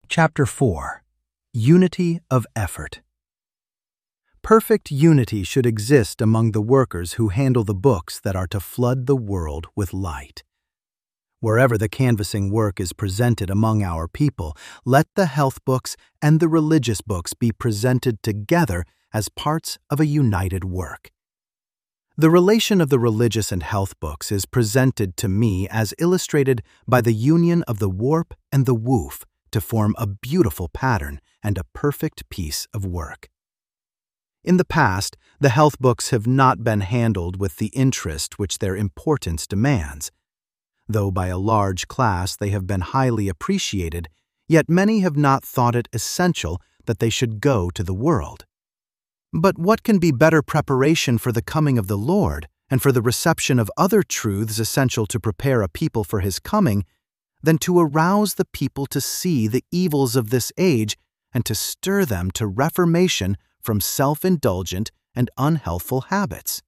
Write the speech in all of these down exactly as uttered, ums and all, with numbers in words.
Chapter four. Unity of Effort. Perfect unity should exist among the workers who handle the books that are to flood the world with light. Wherever the canvassing work is presented among our people, let the health books and the religious books be presented together as parts of a united work. The relation of the religious and health books is presented to me as illustrated by the union of the warp and the woof to form a beautiful pattern and a perfect piece of work. In the past, the health books have not been handled with the interest which their importance demands. Though by a large class they have been highly appreciated, yet many have not thought it essential that they should go to the world. But what can be better preparation for the coming of the Lord and for the reception of other truths essential to prepare a people for His coming than to arouse the people to see the evils of this age and to stir them to reformation from self-indulgent and unhealthful habits?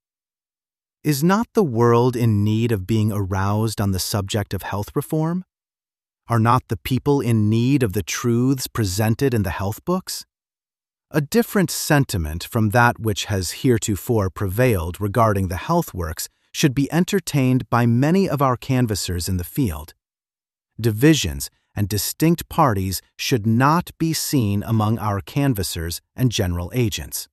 Is not the world in need of being aroused on the subject of health reform? Are not the people in need of the truths presented in the health books? A different sentiment from that which has heretofore prevailed regarding the health works should be entertained by many of our canvassers in the field. Divisions and distinct parties should not be seen among our canvassers and general agents.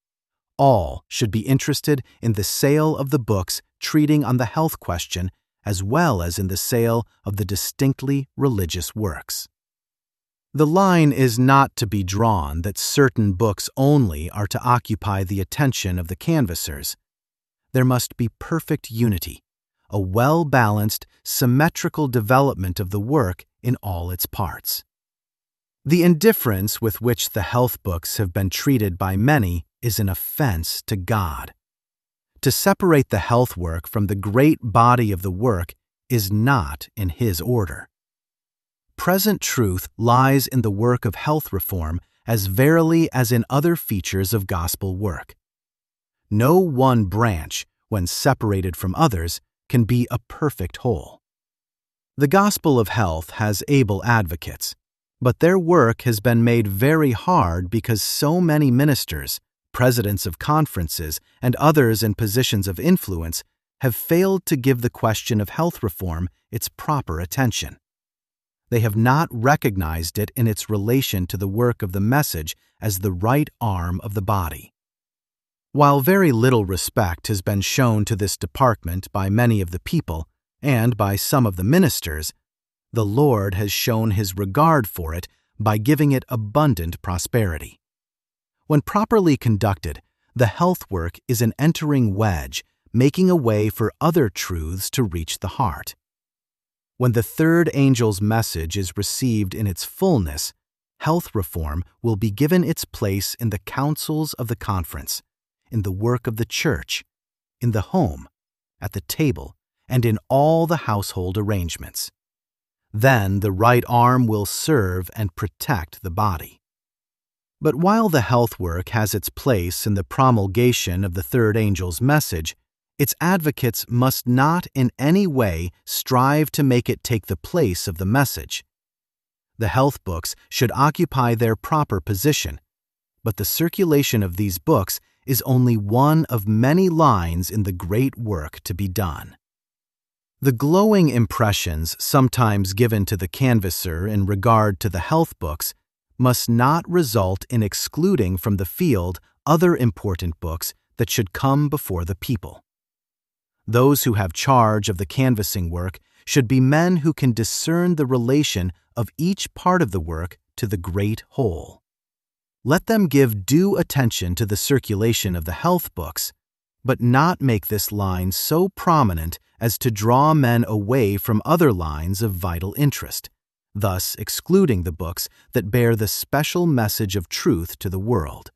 All should be interested in the sale of the books treating on the health question as well as in the sale of the distinctly religious works. The line is not to be drawn that certain books only are to occupy the attention of the canvassers. There must be perfect unity, a well-balanced, symmetrical development of the work in all its parts. The indifference with which the health books have been treated by many is an offense to God. To separate the health work from the great body of the work is not in His order. Present truth lies in the work of health reform as verily as in other features of gospel work. No one branch, when separated from others, can be a perfect whole. The gospel of health has able advocates, but their work has been made very hard because so many ministers, presidents of conferences, and others in positions of influence have failed to give the question of health reform its proper attention. They have not recognized it in its relation to the work of the message as the right arm of the body. While very little respect has been shown to this department by many of the people and by some of the ministers, the Lord has shown His regard for it by giving it abundant prosperity. When properly conducted, the health work is an entering wedge, making a way for other truths to reach the heart. When the third angel's message is received in its fullness, health reform will be given its place in the councils of the conference, in the work of the church, in the home, at the table, and in all the household arrangements. Then the right arm will serve and protect the body. But while the health work has its place in the promulgation of the third angel's message, its advocates must not in any way strive to make it take the place of the message. The health books should occupy their proper position, but the circulation of these books is only one of many lines in the great work to be done. The glowing impressions sometimes given to the canvasser in regard to the health books must not result in excluding from the field other important books that should come before the people. Those who have charge of the canvassing work should be men who can discern the relation of each part of the work to the great whole. Let them give due attention to the circulation of the health books, but not make this line so prominent as to draw men away from other lines of vital interest, thus excluding the books that bear the special message of truth to the world.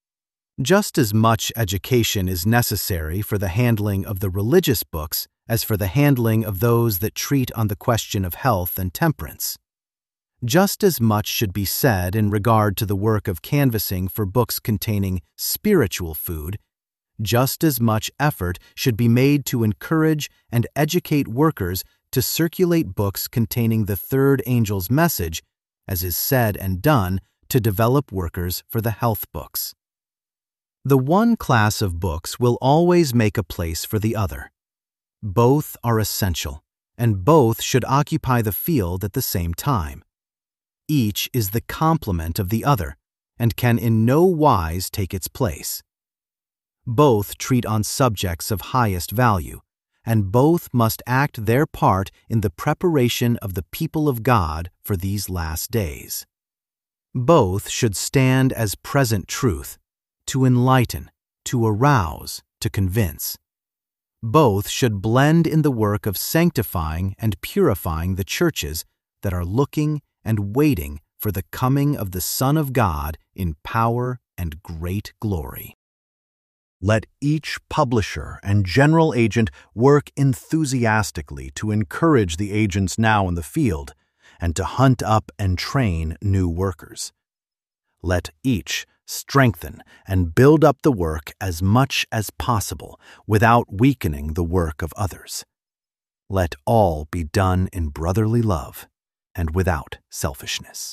Just as much education is necessary for the handling of the religious books as for the handling of those that treat on the question of health and temperance. Just as much should be said in regard to the work of canvassing for books containing spiritual food, just as much effort should be made to encourage and educate workers to circulate books containing the third angel's message as is said and done to develop workers for the health books. The one class of books will always make a place for the other. Both are essential, and both should occupy the field at the same time. Each is the complement of the other, and can in no wise take its place. Both treat on subjects of highest value, and both must act their part in the preparation of the people of God for these last days. Both should stand as present truth, to enlighten, to arouse, to convince. Both should blend in the work of sanctifying and purifying the churches that are looking and waiting for the coming of the Son of God in power and great glory. Let each publisher and general agent work enthusiastically to encourage the agents now in the field and to hunt up and train new workers. Let each strengthen and build up the work as much as possible without weakening the work of others. Let all be done in brotherly love and without selfishness.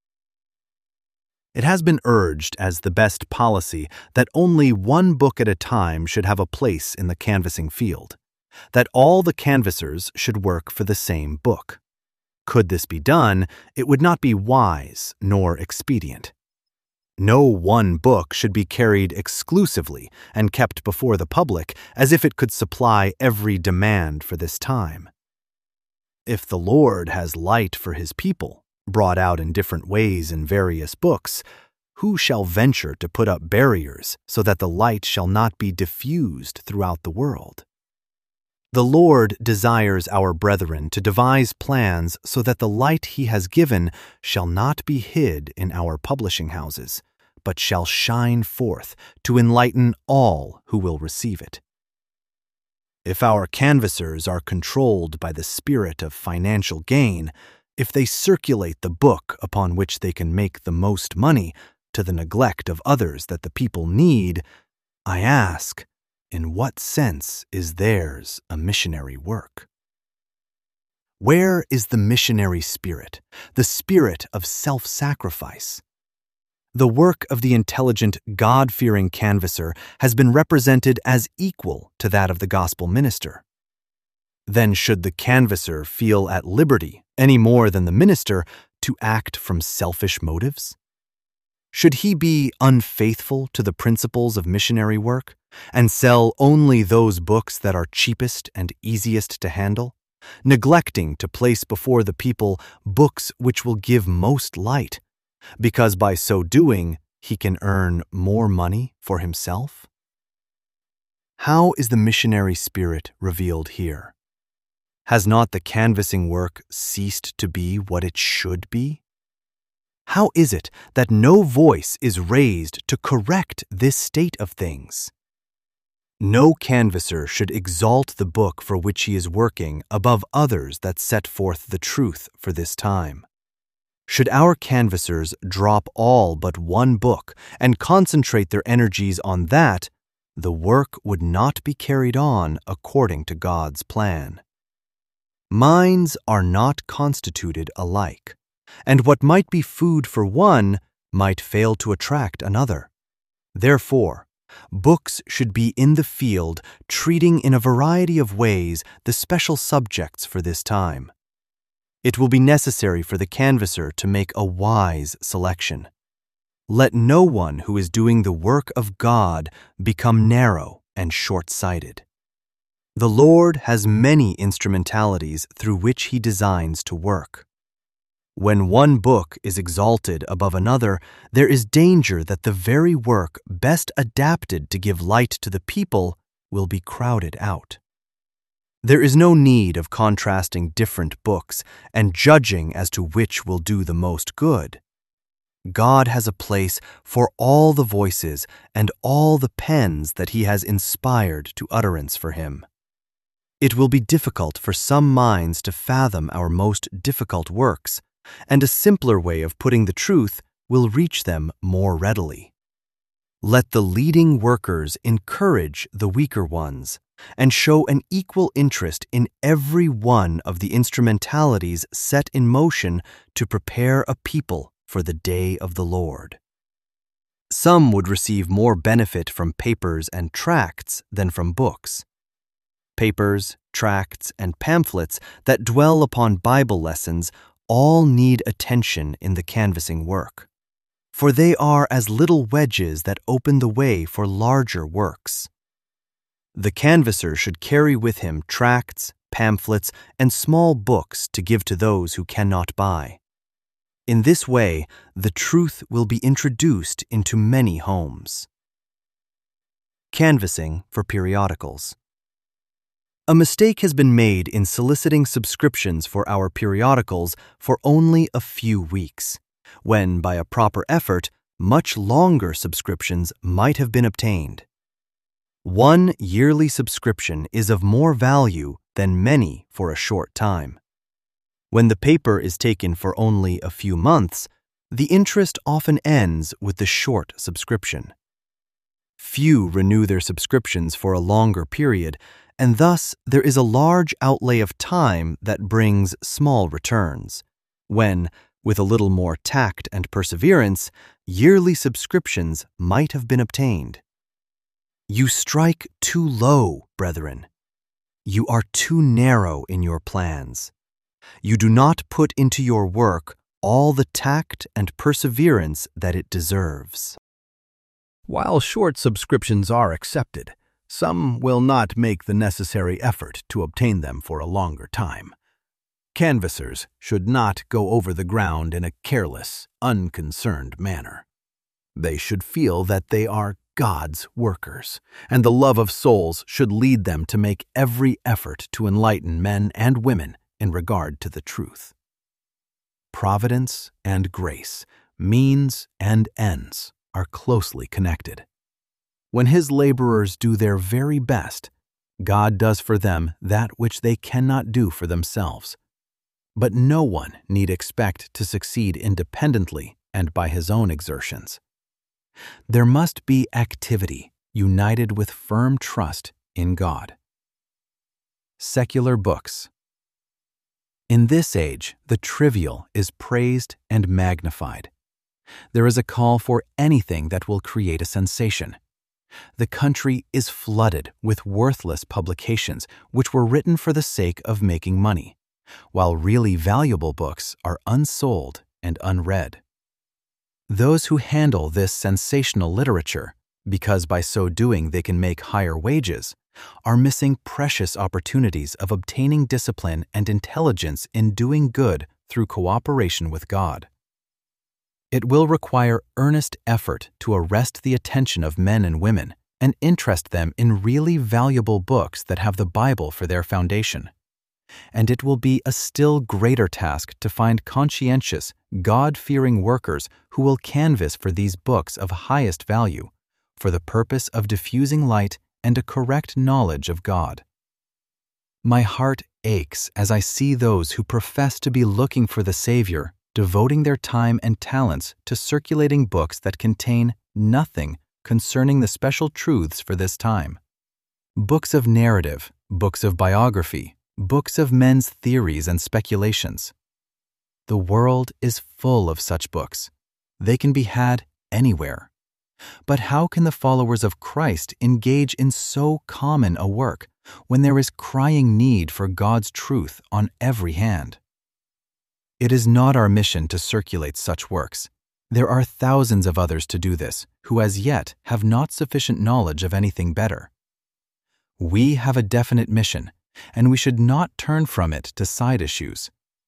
It has been urged as the best policy that only one book at a time should have a place in the canvassing field, that all the canvassers should work for the same book. Could this be done, it would not be wise nor expedient. No one book should be carried exclusively and kept before the public as if it could supply every demand for this time. If the Lord has light for his people, brought out in different ways in various books, who shall venture to put up barriers so that the light shall not be diffused throughout the world? The Lord desires our brethren to devise plans so that the light he has given shall not be hid in our publishing houses, but shall shine forth to enlighten all who will receive it. If our canvassers are controlled by the spirit of financial gain, if they circulate the book upon which they can make the most money to the neglect of others that the people need, I ask, in what sense is theirs a missionary work? Where is the missionary spirit, the spirit of self-sacrifice? The work of the intelligent, God-fearing canvasser has been represented as equal to that of the gospel minister. Then should the canvasser feel at liberty, any more than the minister, to act from selfish motives? Should he be unfaithful to the principles of missionary work and sell only those books that are cheapest and easiest to handle, neglecting to place before the people books which will give most light, because by so doing he can earn more money for himself? How is the missionary spirit revealed here? Has not the canvassing work ceased to be what it should be? How is it that no voice is raised to correct this state of things? No canvasser should exalt the book for which he is working above others that set forth the truth for this time. Should our canvassers drop all but one book and concentrate their energies on that, the work would not be carried on according to God's plan. Minds are not constituted alike, and what might be food for one might fail to attract another. Therefore, books should be in the field, treating in a variety of ways the special subjects for this time. It will be necessary for the canvasser to make a wise selection. Let no one who is doing the work of God become narrow and short-sighted. The Lord has many instrumentalities through which he designs to work. When one book is exalted above another, there is danger that the very work best adapted to give light to the people will be crowded out. There is no need of contrasting different books and judging as to which will do the most good. God has a place for all the voices and all the pens that he has inspired to utterance for him. It will be difficult for some minds to fathom our most difficult works, and a simpler way of putting the truth will reach them more readily. Let the leading workers encourage the weaker ones and show an equal interest in every one of the instrumentalities set in motion to prepare a people for the day of the Lord. Some would receive more benefit from papers and tracts than from books. Papers, tracts, and pamphlets that dwell upon Bible lessons all need attention in the canvassing work, for they are as little wedges that open the way for larger works. The canvasser should carry with him tracts, pamphlets, and small books to give to those who cannot buy. In this way, the truth will be introduced into many homes. Canvassing for periodicals. A mistake has been made in soliciting subscriptions for our periodicals for only a few weeks, when, by a proper effort, much longer subscriptions might have been obtained. One yearly subscription is of more value than many for a short time. When the paper is taken for only a few months, the interest often ends with the short subscription. Few renew their subscriptions for a longer period, and thus there is a large outlay of time that brings small returns, when, with a little more tact and perseverance, yearly subscriptions might have been obtained. You strike too low, brethren. You are too narrow in your plans. You do not put into your work all the tact and perseverance that it deserves. While short subscriptions are accepted, some will not make the necessary effort to obtain them for a longer time. Canvassers should not go over the ground in a careless, unconcerned manner. They should feel that they are God's workers, and the love of souls should lead them to make every effort to enlighten men and women in regard to the truth. Providence and grace, means and ends, are closely connected. When His laborers do their very best, God does for them that which they cannot do for themselves. But no one need expect to succeed independently and by his own exertions. There must be activity united with firm trust in God. Secular books. In this age, the trivial is praised and magnified. There is a call for anything that will create a sensation. The country is flooded with worthless publications which were written for the sake of making money, while really valuable books are unsold and unread. Those who handle this sensational literature, because by so doing they can make higher wages, are missing precious opportunities of obtaining discipline and intelligence in doing good through cooperation with God. It will require earnest effort to arrest the attention of men and women and interest them in really valuable books that have the Bible for their foundation. And it will be a still greater task to find conscientious, God-fearing workers who will canvass for these books of highest value, for the purpose of diffusing light and a correct knowledge of God. My heart aches as I see those who profess to be looking for the Savior devoting their time and talents to circulating books that contain nothing concerning the special truths for this time. Books of narrative, books of biography, books of men's theories and speculations. The world is full of such books. They can be had anywhere. But how can the followers of Christ engage in so common a work when there is crying need for God's truth on every hand? It is not our mission to circulate such works. There are thousands of others to do this, who as yet have not sufficient knowledge of anything better. We have a definite mission, and we should not turn from it to side issues.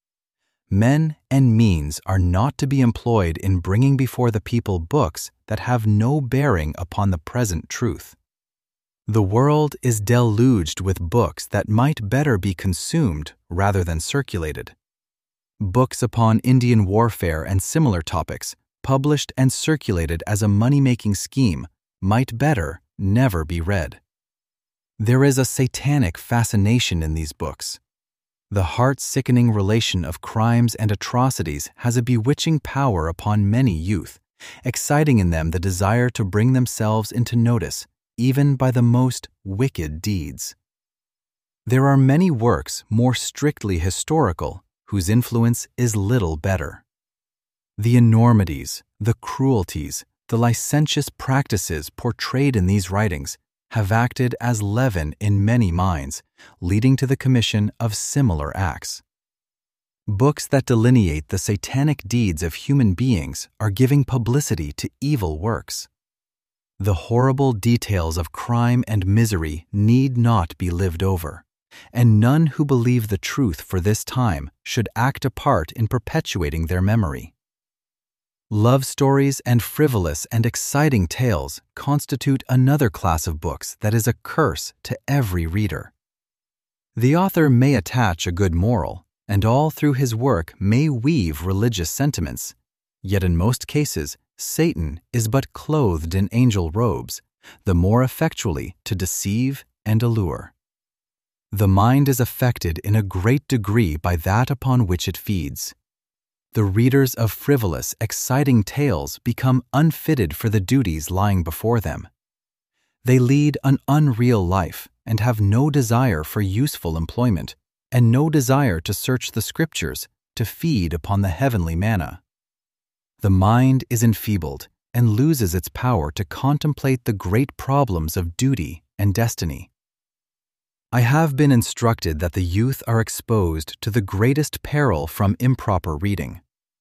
Men and means are not to be employed in bringing before the people books that have no bearing upon the present truth. The world is deluged with books that might better be consumed rather than circulated. Books upon Indian warfare and similar topics, published and circulated as a money-making scheme, might better never be read. There is a satanic fascination in these books. The heart-sickening relation of crimes and atrocities has a bewitching power upon many youth, exciting in them the desire to bring themselves into notice, even by the most wicked deeds. There are many works more strictly historical whose influence is little better. The enormities, the cruelties, the licentious practices portrayed in these writings have acted as leaven in many minds, leading to the commission of similar acts. Books that delineate the satanic deeds of human beings are giving publicity to evil works. The horrible details of crime and misery need not be lived over, and none who believe the truth for this time should act a part in perpetuating their memory. Love stories and frivolous and exciting tales constitute another class of books that is a curse to every reader. The author may attach a good moral, and all through his work may weave religious sentiments, yet in most cases Satan is but clothed in angel robes, the more effectually to deceive and allure. The mind is affected in a great degree by that upon which it feeds. The readers of frivolous, exciting tales become unfitted for the duties lying before them. They lead an unreal life and have no desire for useful employment, and no desire to search the Scriptures to feed upon the heavenly manna. The mind is enfeebled and loses its power to contemplate the great problems of duty and destiny. I have been instructed that the youth are exposed to the greatest peril from improper reading.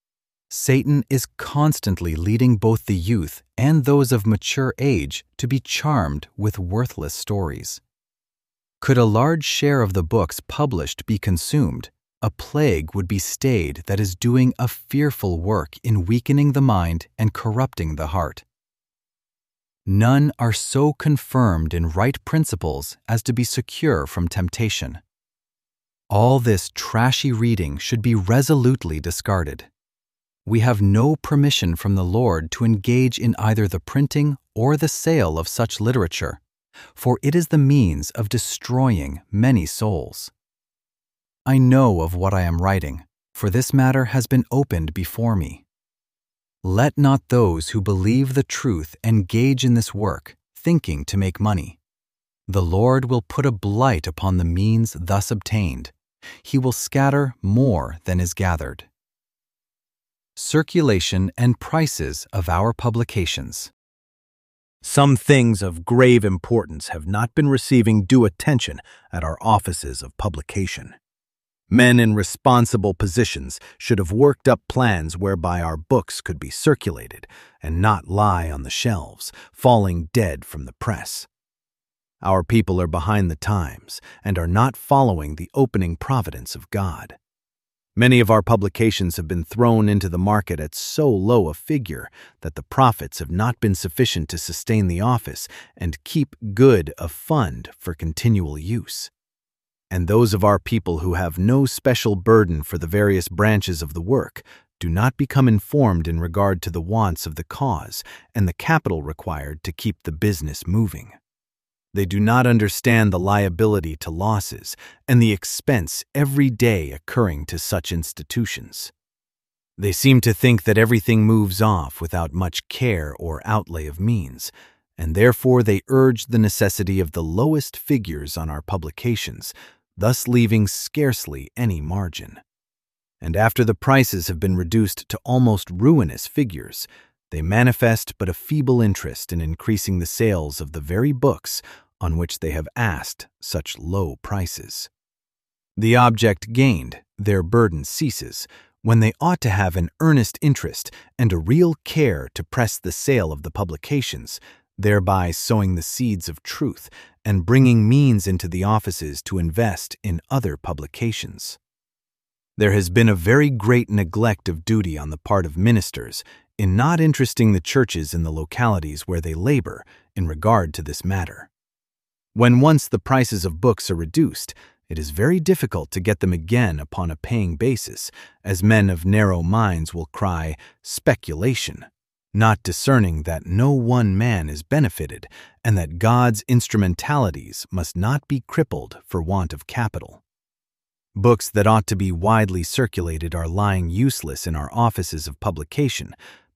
Satan is constantly leading both the youth and those of mature age to be charmed with worthless stories. Could a large share of the books published be consumed, a plague would be stayed that is doing a fearful work in weakening the mind and corrupting the heart. None are so confirmed in right principles as to be secure from temptation. All this trashy reading should be resolutely discarded. We have no permission from the Lord to engage in either the printing or the sale of such literature, for it is the means of destroying many souls. I know of what I am writing, for this matter has been opened before me. Let not those who believe the truth engage in this work, thinking to make money. The Lord will put a blight upon the means thus obtained. He will scatter more than is gathered. Circulation and prices of our publications. Some things of grave importance have not been receiving due attention at our offices of publication. Men in responsible positions should have worked up plans whereby our books could be circulated and not lie on the shelves, falling dead from the press. Our people are behind the times and are not following the opening providence of God. Many of our publications have been thrown into the market at so low a figure that the profits have not been sufficient to sustain the office and keep good a fund for continual use. And those of our people who have no special burden for the various branches of the work do not become informed in regard to the wants of the cause and the capital required to keep the business moving. They do not understand the liability to losses and the expense every day occurring to such institutions. They seem to think that everything moves off without much care or outlay of means, and therefore they urge the necessity of the lowest figures on our publications, thus leaving scarcely any margin. And after the prices have been reduced to almost ruinous figures, they manifest but a feeble interest in increasing the sales of the very books on which they have asked such low prices. The object gained, their burden ceases, when they ought to have an earnest interest and a real care to press the sale of the publications, thereby sowing the seeds of truth and bringing means into the offices to invest in other publications. There has been a very great neglect of duty on the part of ministers in not interesting the churches in the localities where they labor in regard to this matter. When once the prices of books are reduced, it is very difficult to get them again upon a paying basis, as men of narrow minds will cry, "speculation," not discerning that no one man is benefited and that God's instrumentalities must not be crippled for want of capital. Books that ought to be widely circulated are lying useless in our offices of publication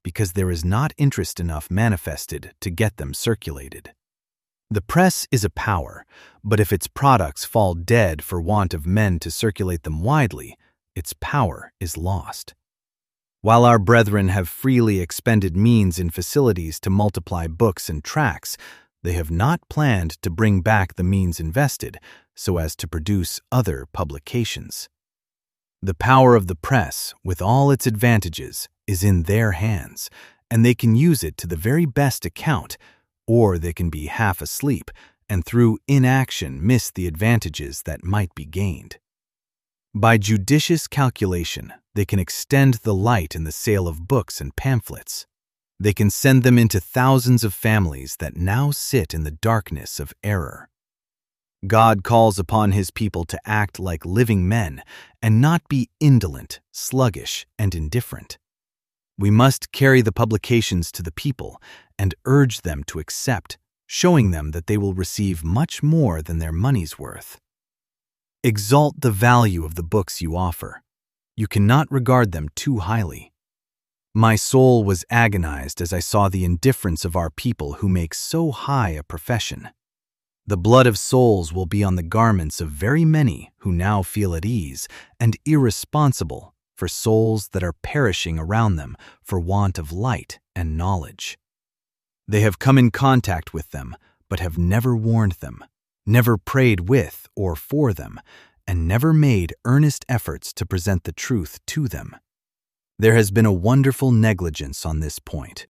because there is not interest enough manifested to get them circulated. The press is a power, but if its products fall dead for want of men to circulate them widely, its power is lost. While our brethren have freely expended means and facilities to multiply books and tracts, they have not planned to bring back the means invested so as to produce other publications. The power of the press, with all its advantages, is in their hands, and they can use it to the very best account, or they can be half asleep and through inaction miss the advantages that might be gained. By judicious calculation, they can extend the light in the sale of books and pamphlets. They can send them into thousands of families that now sit in the darkness of error. God calls upon His people to act like living men and not be indolent, sluggish, and indifferent. We must carry the publications to the people and urge them to accept, showing them that they will receive much more than their money's worth. Exalt the value of the books you offer. You cannot regard them too highly. My soul was agonized as I saw the indifference of our people who make so high a profession. The blood of souls will be on the garments of very many who now feel at ease and irresponsible for souls that are perishing around them for want of light and knowledge. They have come in contact with them, but have never warned them, never prayed with or for them, and never made earnest efforts to present the truth to them. There has been a wonderful negligence on this point,